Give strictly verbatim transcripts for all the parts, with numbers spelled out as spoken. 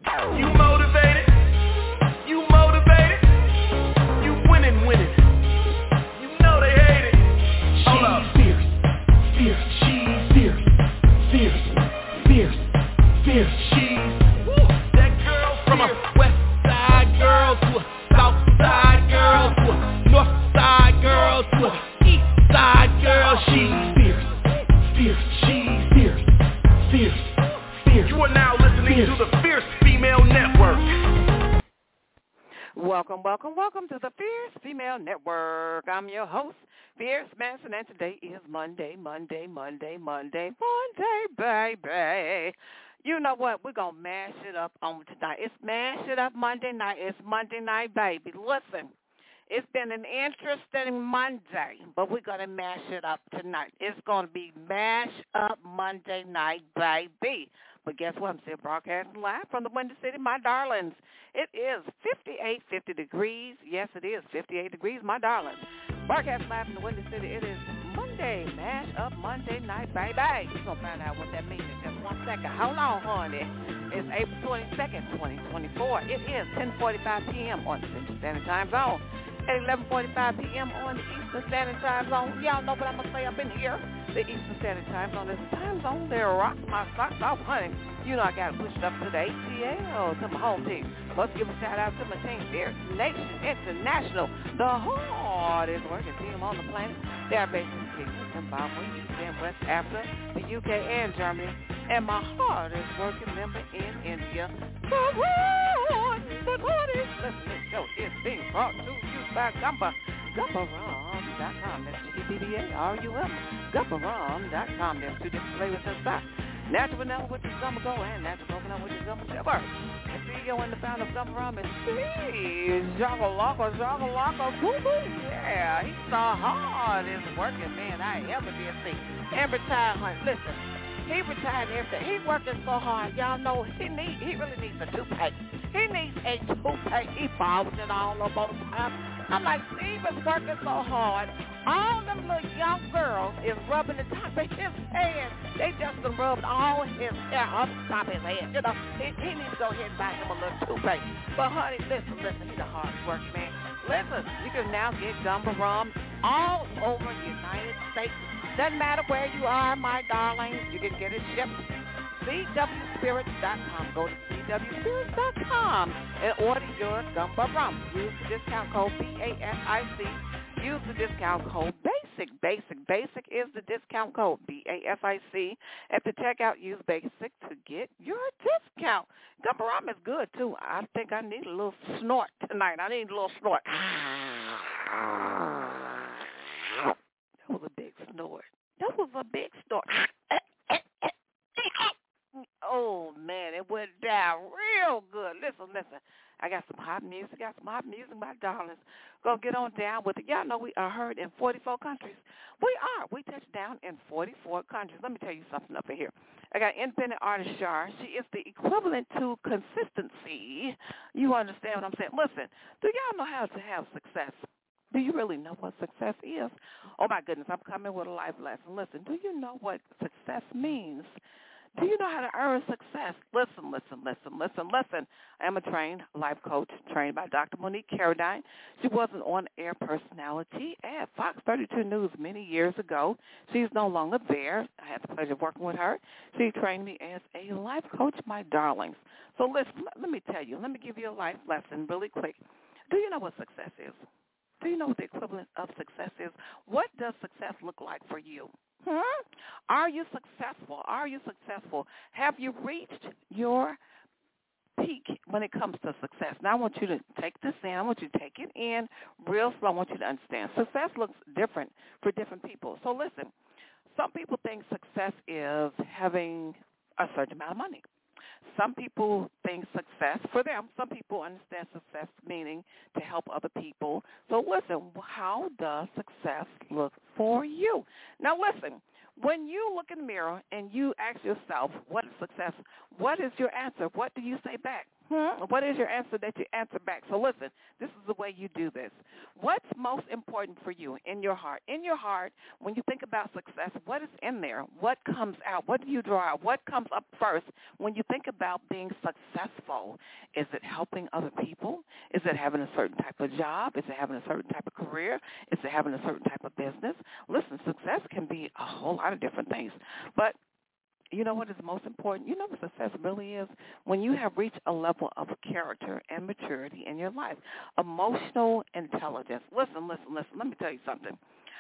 You motivated? You motivated? You winning, winning. You know they hate it. Hold up. Fierce, fierce, she's fierce, fierce, fierce, fierce, she's woo. That girl from a west side girl to a south side girl to a north side girl to a east side girl. She's fierce, fierce, she's fierce, fierce, fierce. You are now listening fierce. To the Fierce Female Network. Welcome, welcome, welcome to the Fierce Female Network. I'm your host, Fierce Manson, and today is Monday, Monday, Monday, Monday, Monday, baby. You know what? We're going to mash it up on tonight. It's Mash It Up Monday night. It's Monday night, baby. Listen, it's been an interesting Monday, but we're going to mash it up tonight. It's going to be Mash Up Monday night, baby. But guess what? I'm still broadcasting live from the Windy City, my darlings. It is fifty-eight, fifty degrees. Yes, it is fifty-eight degrees, my darlings. Broadcasting live from the Windy City. It is Monday, Mash Up Monday night, baby. We're going to find out what that means in just one second. Hold on, honey. It's April twenty-second, twenty twenty-four. It is ten forty-five p.m. on the Central Standard Time Zone. At eleven forty-five p.m. on the Eastern Standard Time Zone. Y'all know what I'm going to say up in here. The Eastern Standard Time Zone is the time zone that rocks my socks off, honey. You know I got to push it up to the A T L, to my home team. Let's give a shout-out to my team, Fierce Nation International, the hardest working team on the planet. They are based in Kenya, Zimbabwe, East West Africa, the U K, and Germany. And my hardest working member in India, the Lord, the Lord is, listen, this show is being brought to you by Gumba, Gumba Rum dot com. That's G B B A R U M, Gumba Rum dot com. There's two different flavors inside. Natural vanilla with the Gumba Go and natural coconut with the Gumba Sugar. The C E O and the founder of Gumba Rum is Steve Jagalaka, Jagalaka, boo-boo. Yeah, he's the hardest working man I ever did see. And retired, honey. Listen. He retired and everything. He's working so hard. Y'all know he need. He really needs a toupee. He needs a toupee. He falls it all up all the time. I'm like, Steve is working so hard. All them little young girls is rubbing the top of his head. They just been rubbing all his hair up the top of his head. You know, he, he needs to go ahead and buy him a little toupee. But, honey, listen, listen. He's a hard working man. Listen, you can now get Gumba Rum all over the United States. Doesn't matter where you are, my darlings. You can get it shipped. C W spirits dot com. Go to C W spirits dot com and order your Gumba Rum. Use the discount code B A S I C. Use the discount code BASIC. BASIC. BASIC is the discount code B A S I C. At the checkout, use BASIC to get your discount. Gumba Rum is good, too. I think I need a little snort tonight. I need a little snort. That was a big snort. That was a big snort. Oh, man, it went down real good. Listen, listen. I got some hot music. got some hot music, my darlings. Gonna get on down with it. Y'all know we are heard in forty-four countries. We are. We touched down in forty-four countries. Let me tell you something up in here. I got independent artist Shar. She is the equivalent to consistency. You understand what I'm saying? Listen, do y'all know how to have success? Do you really know what success is? Oh, my goodness, I'm coming with a life lesson. Listen, do you know what success means? Do you know how to earn success? Listen, listen, listen, listen, listen. I am a trained life coach, trained by Doctor Monique Carradine. She was an on-air personality at Fox thirty-two News many years ago. She's no longer there. I had the pleasure of working with her. She trained me as a life coach, my darlings. So listen, let, let me tell you, let me give you a life lesson really quick. Do you know what success is? Do you know what the equivalent of success is? What does success look like for you? Hmm? Are you successful? Are you successful? Have you reached your peak when it comes to success? Now, I want you to take this in. I want you to take it in real slow. I want you to understand. Success looks different for different people. So listen, some people think success is having a certain amount of money. Some people think success, for them, some people understand success meaning to help other people. So listen, how does success look for you? Now listen, when you look in the mirror and you ask yourself, what is success, what is your answer? What do you say back? Hmm? What is your answer that you answer back? So listen, this is the way you do this. What's most important for you in your heart? In your heart, when you think about success, what is in there? What comes out? What do you draw out? What comes up first when you think about being successful? Is it helping other people? Is it having a certain type of job? Is it having a certain type of career? Is it having a certain type of business? Listen, success can be a whole lot of different things. But you know what is most important? You know what success really is? When you have reached a level of character and maturity in your life. Emotional intelligence. Listen, listen, listen. Let me tell you something.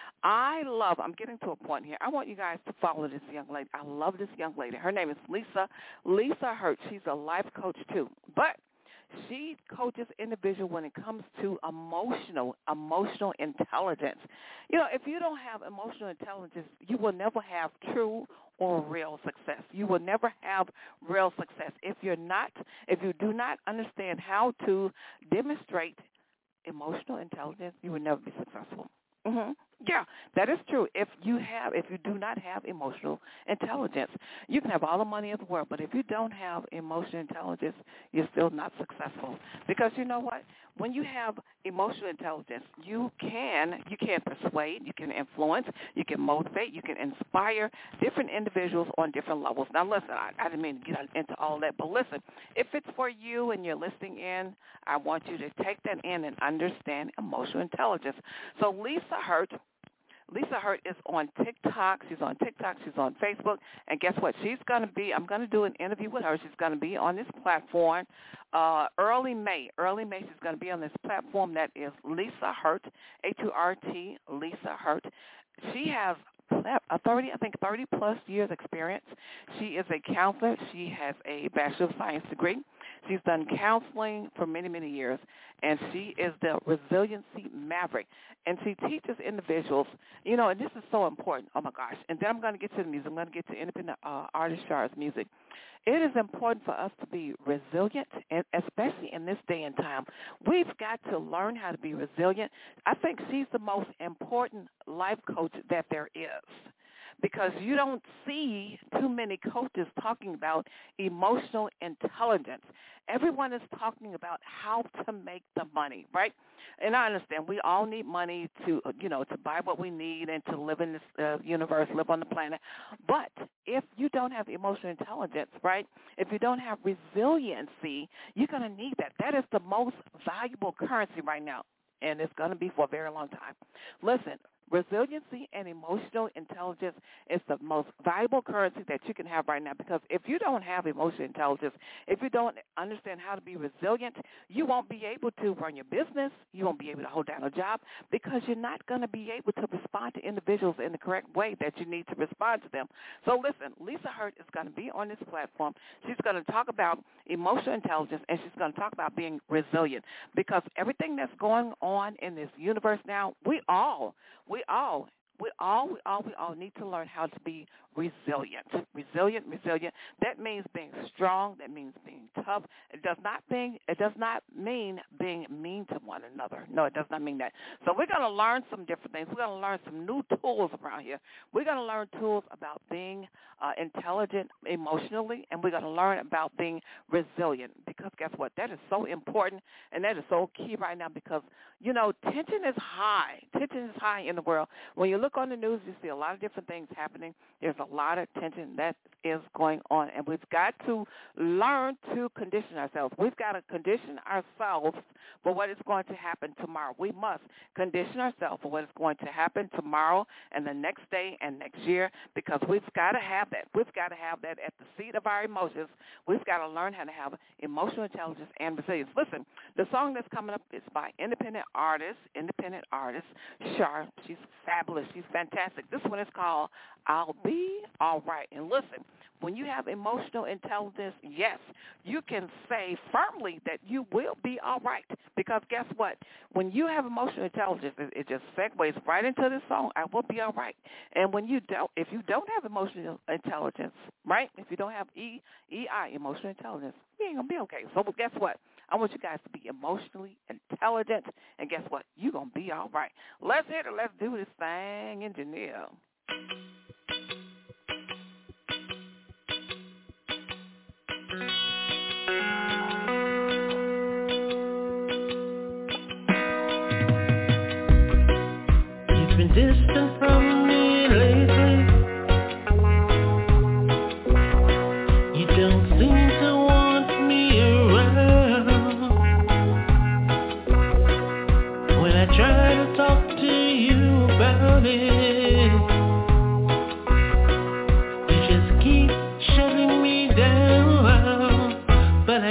I love, I'm getting to a point here. I want you guys to follow this young lady. I love this young lady. Her name is Lisa, Lisa Hurt. She's a life coach too. But she coaches individuals when it comes to emotional, emotional intelligence. You know, if you don't have emotional intelligence, you will never have true or real success. You will never have real success. If you're not, if you do not understand how to demonstrate emotional intelligence, you will never be successful. Mm-hmm. Yeah, that is true. If you have, if you do not have emotional intelligence, you can have all the money in the world, but if you don't have emotional intelligence, you're still not successful. Because you know what? When you have emotional intelligence, you can you can persuade, you can influence, you can motivate, you can inspire different individuals on different levels. Now, listen, I, I didn't mean to get into all that, but listen, if it's for you and you're listening in, I want you to take that in and understand emotional intelligence. So Lisa Hurt, Lisa Hurt is on TikTok. She's on TikTok. She's on Facebook. And guess what? She's going to be, I'm going to do an interview with her. She's going to be on this platform uh, early May. Early May, she's going to be on this platform that is Lisa Hurt, H U R T, Lisa Hurt. She has a thirty, I think thirty plus years experience. She is a counselor. She has a Bachelor of Science degree. She's done counseling for many, many years, and she is the resiliency maverick. And she teaches individuals, you know, and this is so important. Oh, my gosh. And then I'm going to get to the music. I'm going to get to independent uh, artist Char's music. It is important for us to be resilient, and especially in this day and time. We've got to learn how to be resilient. I think she's the most important life coach that there is, because you don't see too many coaches talking about emotional intelligence. Everyone is talking about how to make the money, right? And I understand we all need money to, you know, to buy what we need and to live in this uh, universe, live on the planet. But if you don't have emotional intelligence, right, if you don't have resiliency, you're going to need that. That is the most valuable currency right now, and it's going to be for a very long time. Listen, resiliency and emotional intelligence is the most valuable currency that you can have right now, because if you don't have emotional intelligence, if you don't understand how to be resilient, you won't be able to run your business. You won't be able to hold down a job, because you're not going to be able to respond to individuals in the correct way that you need to respond to them. So listen, Lisa Hurt is going to be on this platform. She's going to talk about emotional intelligence, and she's going to talk about being resilient, because everything that's going on in this universe now, we all, we all, we all, we all, we all need to learn how to be resilient. Resilient, resilient. That means being strong. That means being tough. It does not mean, it does not mean being mean to one another. No, it does not mean that. So we're going to learn some different things. We're going to learn some new tools around here. We're going to learn tools about being uh, intelligent emotionally, and we're going to learn about being resilient, because guess what? That is so important, and that is so key right now, because, you know, tension is high. Tension is high in the world. When you look on the news, you see a lot of different things happening. There's a lot of tension that is going on, and we've got to learn to condition ourselves. We've got to condition ourselves for what is going to happen tomorrow. We must condition ourselves for what is going to happen tomorrow and the next day and next year, because we've got to have that. We've got to have that at the seat of our emotions. We've got to learn how to have emotional intelligence and resilience. Listen, the song that's coming up is by independent artist, independent artist, Char. She's fabulous. She's fantastic. This one is called I'll Be All Right. And listen, when you have emotional intelligence, yes, you can say firmly that you will be all right, because guess what? When you have emotional intelligence, it, it just segues right into this song, I will be all right. And when you don't, if you don't have emotional intelligence, right, if you don't have E, E I, emotional intelligence, you ain't going to be okay. So guess what? I want you guys to be emotionally intelligent, and guess what? You're going to be all right. Let's hit it. Let's do this thing, engineer.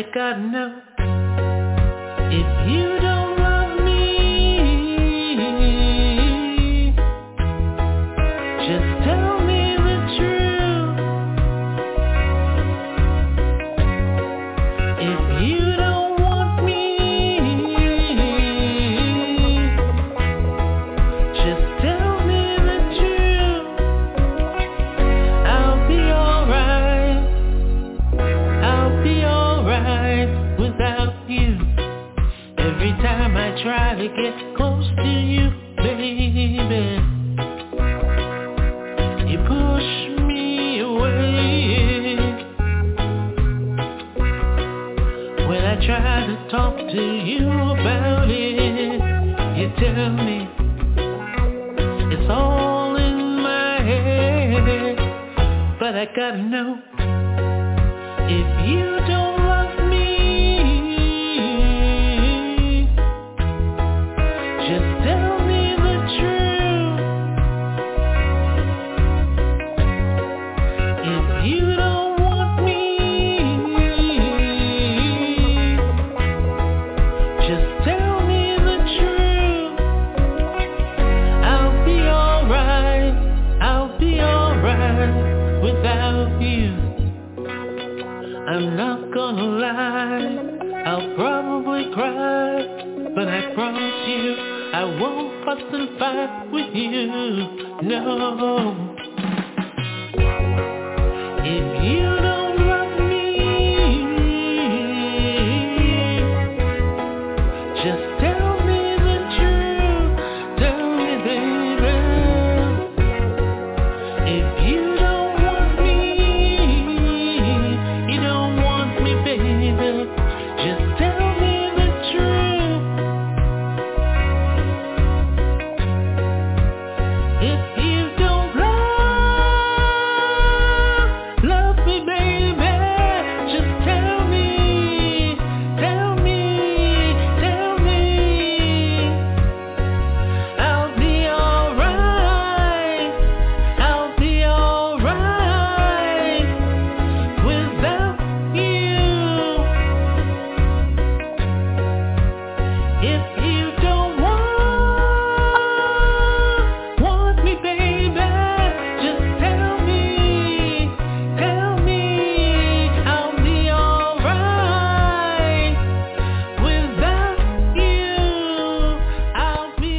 gotta know, if you don't love me, just tell me the truth. If you don't want me, just tell me the truth. I'll be alright, I'll be alright without you. Every time I try to get close to you, baby, you push me away. When I try to talk to you about it, you tell me it's all in my head. But I gotta know, if you don't love me, just tell me the truth. If you don't want me, just tell me the truth. I'll be alright, I'll be alright without you. I'm not gonna lie, I'll probably cry, but I promise you I won't fuss and fight with you, no. If you don't love me, just tell me the truth, tell me, baby. If you don't want me, you don't want me, baby, just tell me the truth. If you don't love, love me, baby, just tell me, tell me, tell me. I'll be alright, I'll be alright without you. If you don't want, want me, baby, just tell me, tell me. I'll be alright without you. I'll be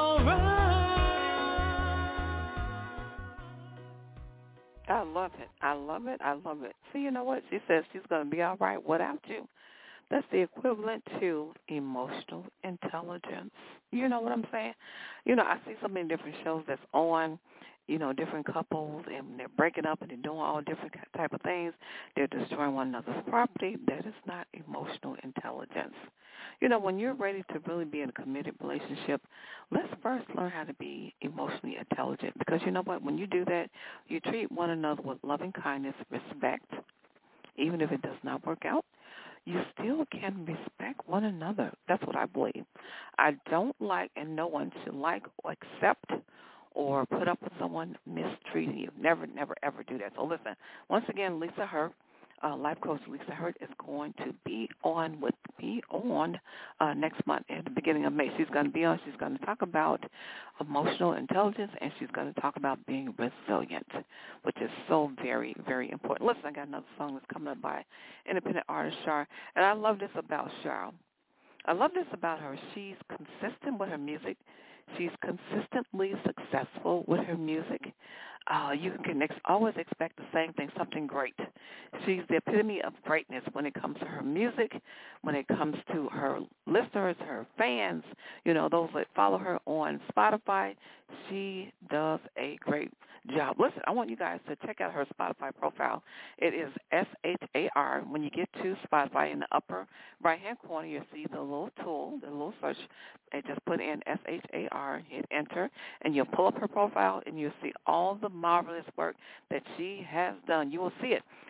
alright. I love it. I love it. I love it. See, you know what? She says she's going to be all right without you. That's the equivalent to emotional intelligence. You know what I'm saying? You know, I see so many different shows that's on, you know, different couples, and they're breaking up and they're doing all different type of things. They're destroying one another's property. That is not emotional intelligence. You know, when you're ready to really be in a committed relationship, let's first learn how to be emotionally intelligent, because you know what? When you do that, you treat one another with loving kindness, respect. Even if it does not work out, you still can respect one another. That's what I believe. I don't like, and no one should like or accept or put up with someone mistreating you. Never, never, ever do that. So listen, once again, Lisa Hurt, uh, life coach Lisa Hurt, is going to be on with me on uh, next month at the beginning of May. She's going to be on. She's going to talk about emotional intelligence, and she's going to talk about being resilient, which is so very, very important. Listen, I got another song that's coming up by independent artist Char, and I love this about Char. I love this about her. She's consistent with her music. She's consistently successful with her music. Uh, you can ex- always expect the same thing, something great. She's the epitome of greatness when it comes to her music, when it comes to her listeners, her fans, you know, those that follow her on Spotify. She does a great job. Listen, I want you guys to check out her Spotify profile. It is S H A R. When you get to Spotify, in the upper right-hand corner, you'll see the little tool, the little search, and just put in S H A R, hit enter, and you'll pull up her profile, and you'll see all the marvelous work that she has done. You will see it.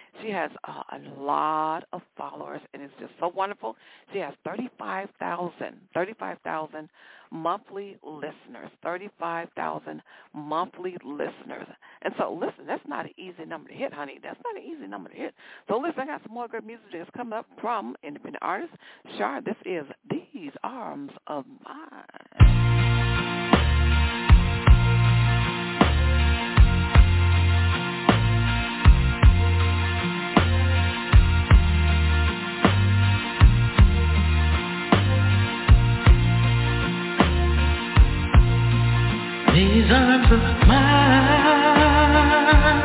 She has uh, a lot of followers, and it's just so wonderful. She has thirty-five thousand, thirty-five thousand monthly listeners, thirty-five thousand monthly listeners. And so, listen, that's not an easy number to hit, honey. That's not an easy number to hit. So, listen, I got some more good music that's coming up from independent artist Shar. This is These Arms of Mine. These arms of mine,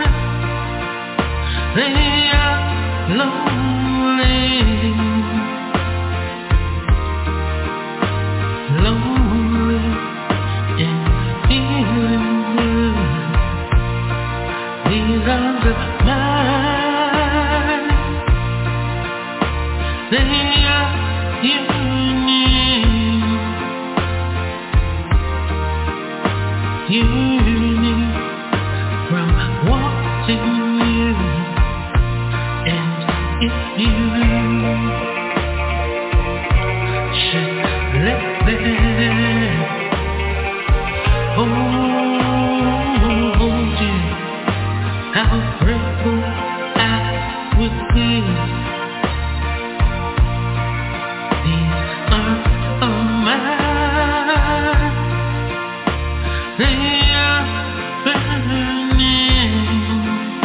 they are lonely, lonely and feeling blue. These arms of mine, they are yearning, yearning from wanting you. And if you should let them hold you, how grateful I would be. These arms of mine, they are burning,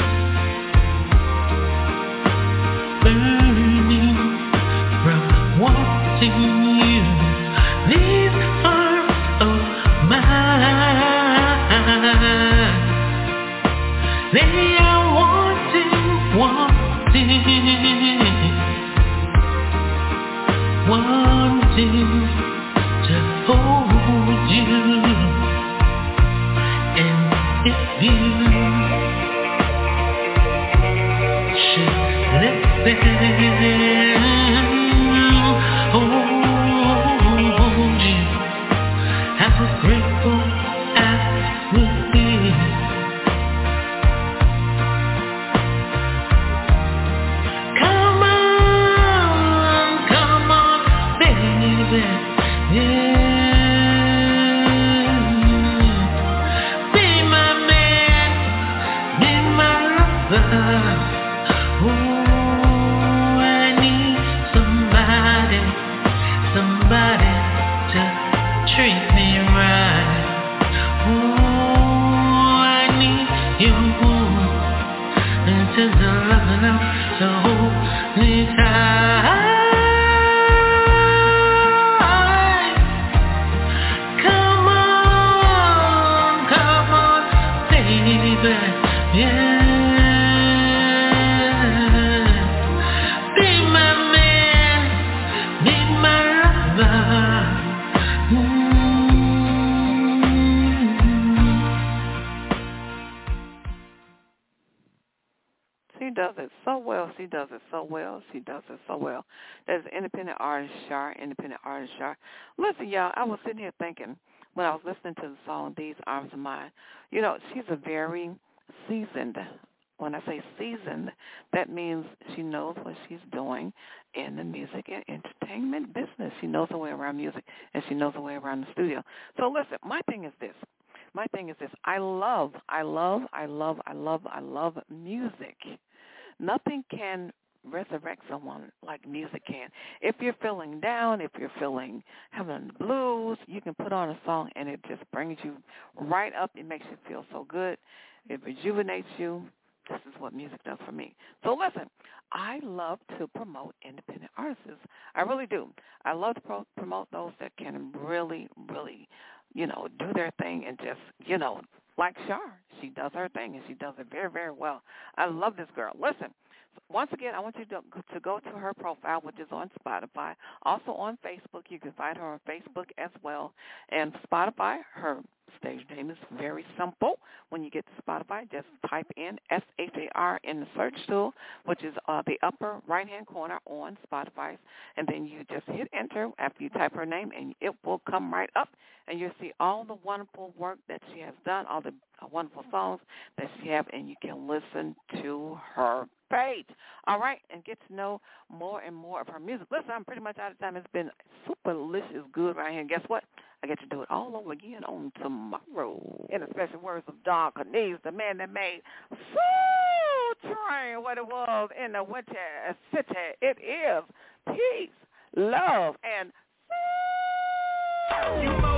burning from wanting you. These arms of mine, they are wanting, wanting, wanting to hold you. And if you should let them hold you, how grateful I would be. Come on, come on, baby, yeah. Be my man, be my lover. Oh, I need somebody, somebody to treat me right. Oh, I need you to love enough to hold me tight. Come on, come on, baby, yeah. Be my man, be my lover. Mm. She does it so well. She does it so well. She does it so well. There's independent artist Shar, independent artist Shar. Listen, y'all, I was sitting here thinking when I was listening to the song These Arms of Mine, you know, she's a very seasoned. When I say seasoned, that means she knows what she's doing in the music and entertainment business. She knows her way around music, and she knows her way around the studio. So listen, my thing is this. My thing is this. I love, I love, I love, I love, I love music. Nothing can resurrect someone like music can. If you're feeling down, if you're feeling having the blues, you can put on a song and it just brings you right up. It makes you feel so good. It rejuvenates you. This is what music does for me. So listen, I love to promote independent artists. I really do. I love to pro- promote those that can really, really, you know, do their thing and just, you know, like Shar. She does her thing, and she does it very, very well. I love this girl. Listen, once again, I want you to, to go to her profile, which is on Spotify. Also on Facebook. You can find her on Facebook as well. And Spotify, her stage name is very simple. When you get to Spotify, just type in S H A R in the search tool, which is uh, the upper right-hand corner on Spotify. And then you just hit enter after you type her name, and it will come right up. And you'll see all the wonderful work that she has done, all the uh, wonderful songs that she has, and you can listen to her page. All right, and get to know more and more of her music. Listen, I'm pretty much out of time. It's been super delicious, good right here. And guess what? I get to do it all over again on tomorrow. In the special words of Don Cornelius, the man that made Soul Train what it was in the winter city. It is peace, love, and You